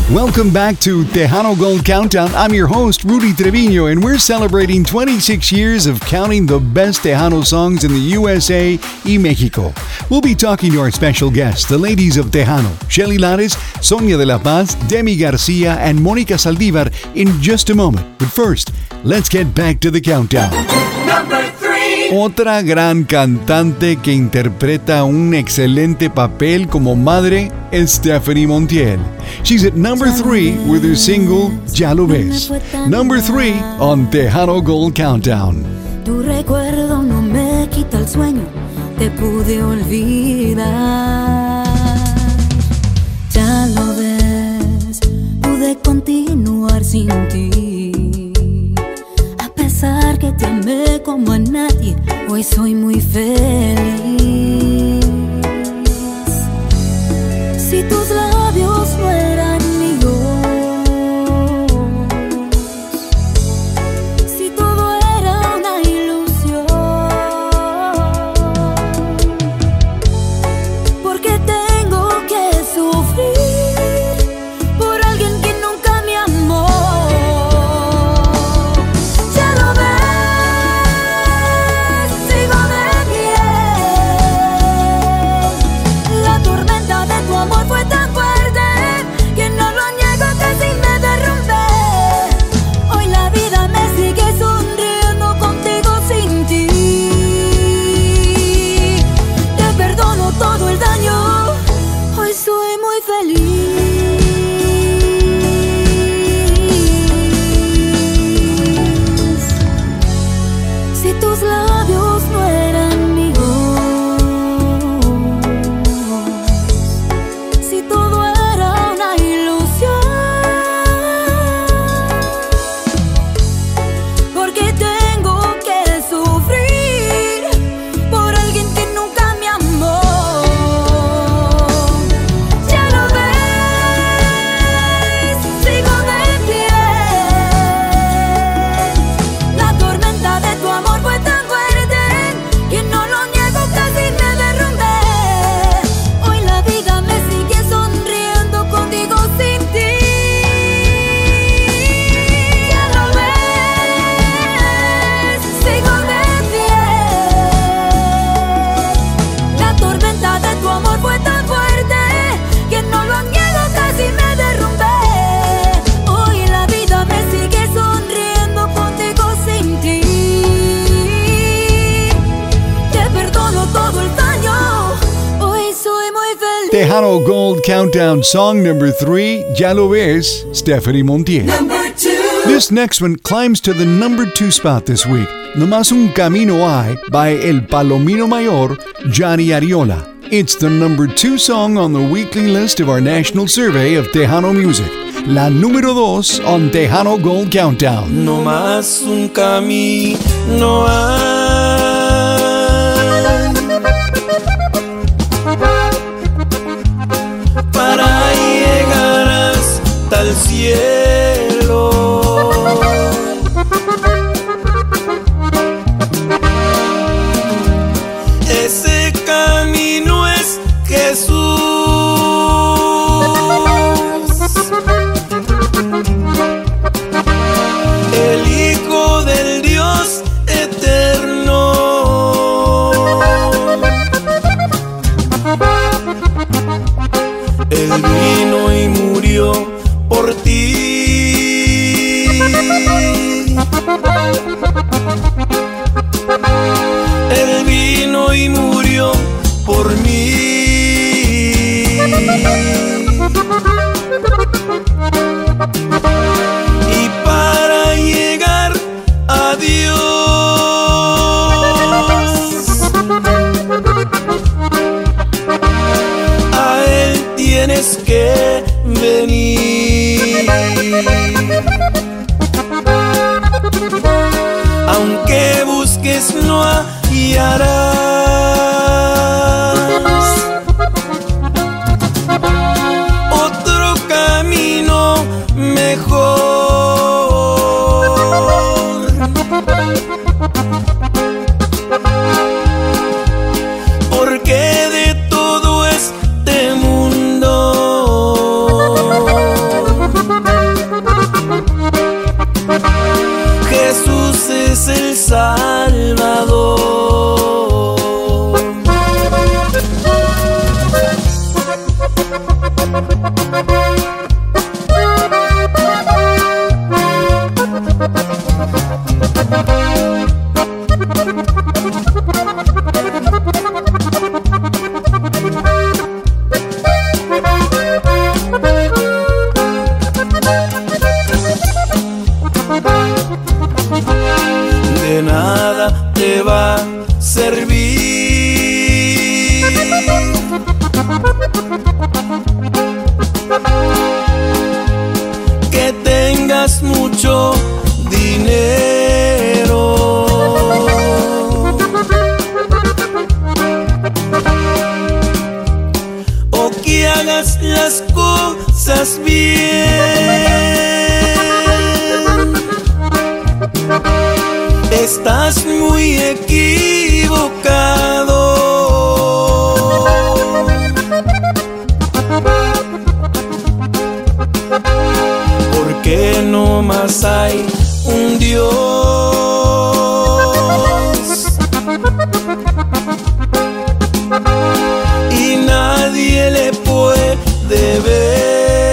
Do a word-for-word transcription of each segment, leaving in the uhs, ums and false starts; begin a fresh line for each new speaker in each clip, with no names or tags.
Welcome back to Tejano Gold Countdown. I'm your host, Rudy Treviño, and we're celebrating twenty-six years of counting the best Tejano songs in the U S A y Mexico. We'll be talking to our special guests, the ladies of Tejano, Shelly Lares, Sonia de la Paz, Demi Garcia, and Mónica Saldívar in just a moment. But first, let's get back to the countdown.
Number three.
Otra gran cantante que interpreta un excelente papel como madre es Stephanie Montiel. She's at number three with her single Ya Lo Ves. Number three on Tejano Gold Countdown.
Tu recuerdo no me quita el sueño, te pude olvidar. Ya lo ves, pude continuar sin ti. A pesar que te amé como a nadie, hoy soy muy feliz. Si tus labios no eran míos, si todo era una ilusión, ¿por qué tengo que sufrir por alguien que nunca me amó? Ya lo ves, sigo de pie. La tormenta de tu amor fue tan fuerte que no lo niego, casi me derrumbé. Hoy la vida me sigue sonriendo contigo sin ti. Te perdono todo el daño, hoy soy muy feliz. Si tus labios no eran míos, si todo era una ilusión, ¿por qué tengo que sufrir por alguien que nunca me amó? Ya lo ves, sigo de pie. La tormenta de tu amor fue tan fuerte que no lo niego, casi me derrumbé. Hoy la vida me sigue sonriendo contigo sin ti. Ya lo ves, sigo de pie. La tormenta de tu amor fue tan fuerte que no lo niego, casi me derrumbé. Hoy la vida me sigue sonriendo contigo sin ti. Te perdono todo el daño, hoy soy muy feliz.
Tejano Gold Countdown song number three, Ya Lo Ves, Stephanie Montiel.
Number two.
This next one climbs to the number two spot this week. Nomás un camino hay by El Palomino Mayor, Johnny Ariola. It's the number two song on the weekly list of our national survey of Tejano music. La número dos on Tejano Gold Countdown.
No más un camino hay para llegar hasta el cielo. Ese camino es Jesús. El Hijo del Dios eterno. Él vino y murió por ti. Él vino y murió por mí. Y para llegar a Dios, a Él tienes que venir. Aunque busques no hallarás otro camino mejor. Porque de todo este mundo Salvador. De nada te va a servir que tengas mucho dinero o que hagas las cosas bien. Estás muy equivocado, porque no más hay un Dios y nadie le puede ver.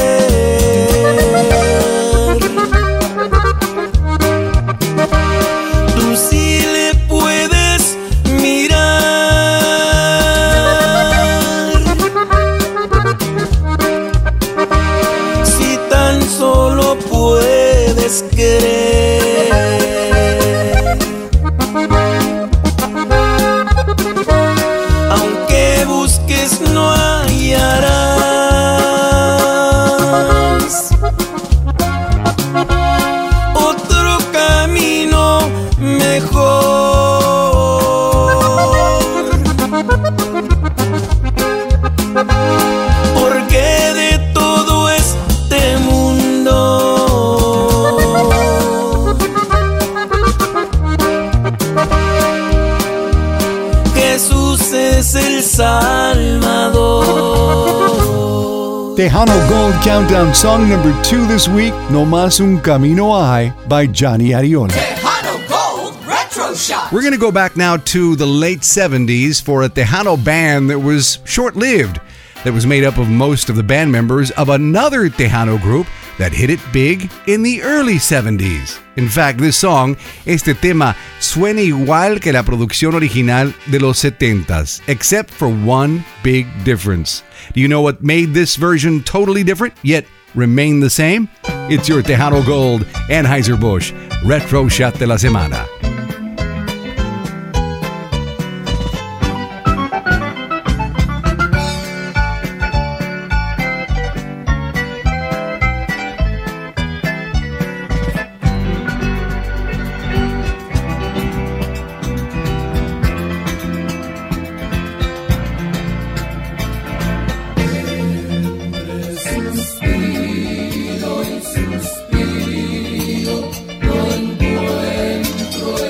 Querer, aunque busques no hallarás otro camino mejor, porque de todo este mundo Jesús es el Salvador.
Tejano Gold Countdown song number two this week, No Más Un Camino Hay by Johnny Ariola.
Tejano Gold Retro Shot.
We're going to go back now to the late seventies for a Tejano band that was short-lived, that was made up of most of the band members of another Tejano group that hit it big in the early seventies. In fact, this song, este tema, suena igual que la producción original de los setentas, except for one big difference. Do you know what made this version totally different, yet remain the same? It's your Tejano Gold Anheuser-Busch Retro Shot de la Semana.
Suspiro y suspiro, no encuentro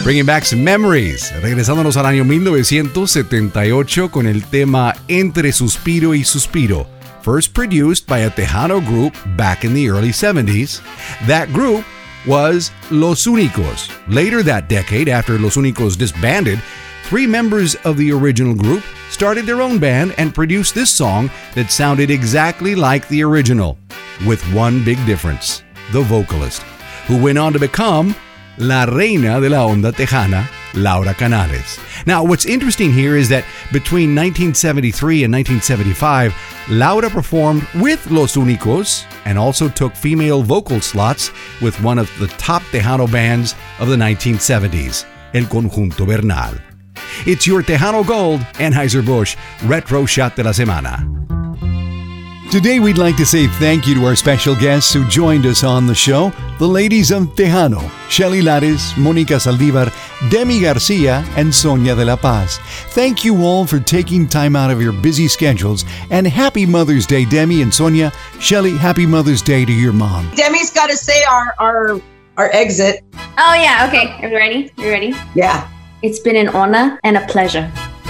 Bringing back some memories. Regresándonos al año mil novecientos setenta y ocho con el tema Entre Suspiro y Suspiro. First produced by a Tejano group back in the early seventies. That group was Los Únicos. Later that decade, after Los Únicos disbanded, three members of the original group started their own band and produced this song that sounded exactly like the original, with one big difference: the vocalist, who went on to become La Reina de la Onda Tejana, Laura Canales. Now, what's interesting here is that between nineteen seventy-three and nineteen seventy-five, Laura performed with Los Únicos and also took female vocal slots with one of the top Tejano bands of the nineteen seventies, El Conjunto Bernal. It's your Tejano Gold Anheuser-Busch Retro Shot de la Semana.
Today, we'd like to say thank you to our special guests who joined us on the show, the ladies of Tejano, Shelly Lares, Mónica Saldívar, Demi Garcia, and Sonia de la Paz. Thank you all for taking time out of your busy schedules, and happy Mother's Day, Demi and Sonia. Shelly, happy Mother's Day to your mom.
Demi's got to say our, our, our exit.
Oh, yeah, okay. Are you ready? Are you ready?
Yeah.
It's been an honor and a pleasure.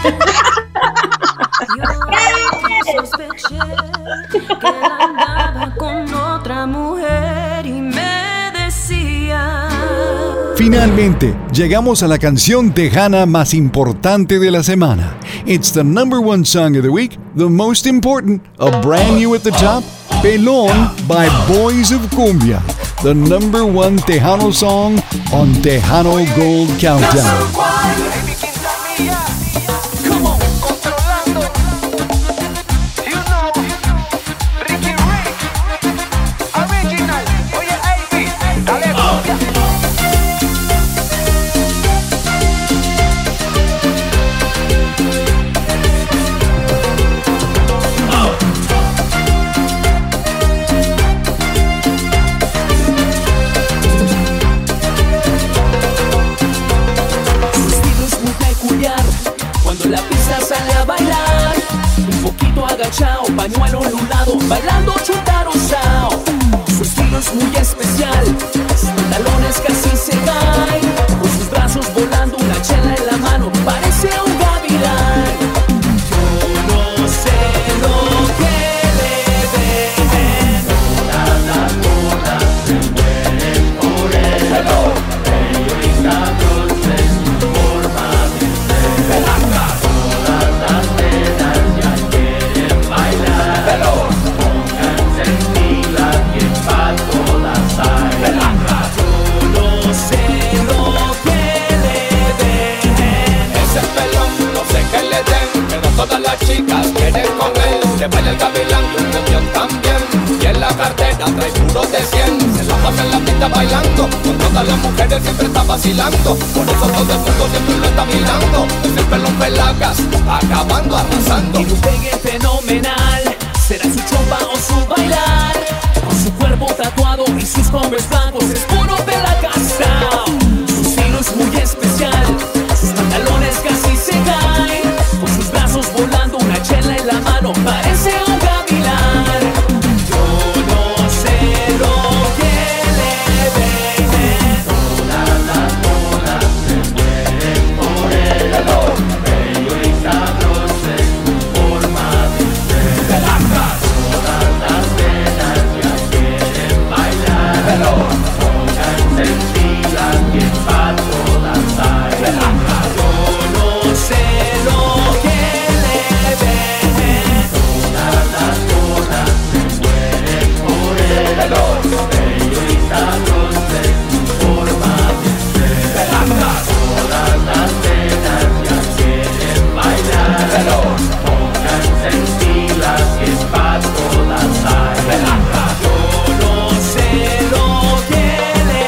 Finalmente, llegamos a la canción tejana más importante de la semana. It's the number one song of the week, the most important, a brand new at the top, Pelón by Boys of Cumbia, the number one Tejano song on Tejano Gold Countdown.
Pañuelo enlulado, bailando chutarosao. Su estilo es muy especial, sus pantalones casi se caen. Con sus brazos volando, una chela en la mano, parece un gavilán. Yo no sé lo que le deben. Todas las bolas se mueren por él. Bello y sabroso es su forma de ser. Todas las nenas ya quieren bailar. Pónganse en fila que pa' todas hay. Yo no sé lo que le den.
Ese pelón, no sé qué le den, pero todas las chicas quieren con él. Se baila el gavilán y un camión también. Y en la cartera trae puros de cien. Se la pasa en la pista bailando, con todas las mujeres siempre está vacilando. Por eso todo el mundo siempre lo está mirando. Es el pelón Pelagas, acabando, arrasando.
Y un pegue fenomenal, será su chompa o su bailar. Con su cuerpo tatuado y sus hombres blancos es puro Pelagasta. Su estilo es muy especial, sus pantalones casi se caen. Con sus brazos volando, una chela en la mano, parece un gavilán. Yo no sé lo que le deben. Todas las bolas se mueren por él. Bello y sabroso es su forma de ser. Todas las nenas ya quieren bailar. Pónganse en fila que pa' todas hay. Yo no sé lo que le deben. Todas las bolas se mueren por él. Bello y sabroso es su forma de ser. Todas las nenas ya quieren bailar. Pónganse en fila que pa' todas hay. Yo no sé lo que le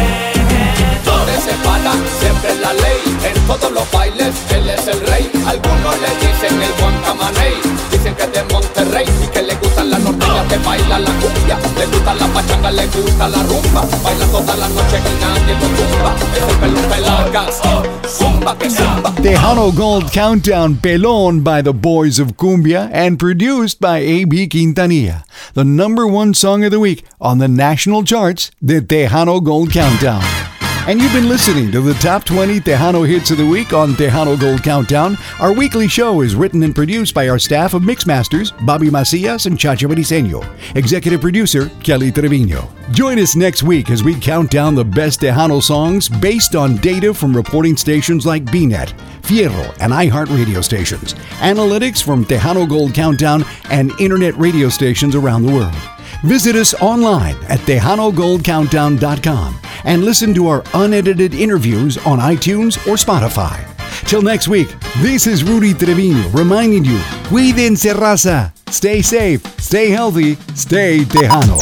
deben.
Donde se para, siempre es la ley. En todos los bailes, él es el rey. Algunos le dicen el Guancamaney. Dicen que es de Monterrey y que le gustan las norteñas que baila la cumbia. Le gusta la pachanga, le gusta la rumba. Baila toda la noche y nadie lo tumba. Es el pelón Pelagas, zumba que zumba.
Tejano Gold Countdown, Pelón by the Boys of Cumbia and produced by A B Quintanilla. The number one song of the week on the national charts, the Tejano Gold Countdown. And you've been listening to the top twenty Tejano hits of the week on Tejano Gold Countdown. Our weekly show is written and produced by our staff of Mixmasters, Bobby Macias and Chacha Briseño. Executive producer, Kelly Trevino. Join us next week as we count down the best Tejano songs based on data from reporting stations like B net, Fierro, and iHeart radio stations, analytics from Tejano Gold Countdown, and internet radio stations around the world. Visit us online at tejano gold countdown dot com and listen to our unedited interviews on iTunes or Spotify. Till next week, this is Rudy Trevino reminding you, cuídense raza, stay safe, stay healthy, stay Tejano.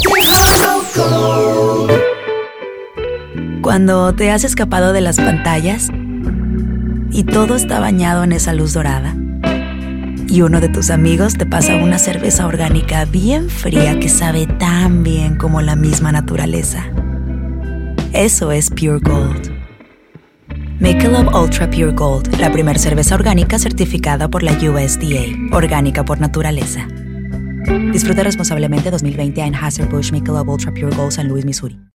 Cuando te has escapado de las pantallas y todo está bañado en esa luz dorada, y uno de tus amigos te pasa una cerveza orgánica bien fría que sabe tan bien como la misma naturaleza. Eso es Pure Gold. Michelob Ultra Pure Gold, la primera cerveza orgánica certificada por la U S D A, orgánica por naturaleza. Disfruta responsablemente. Dos mil veinte Anheuser-Busch Michelob Ultra Pure Gold, San Luis, Missouri.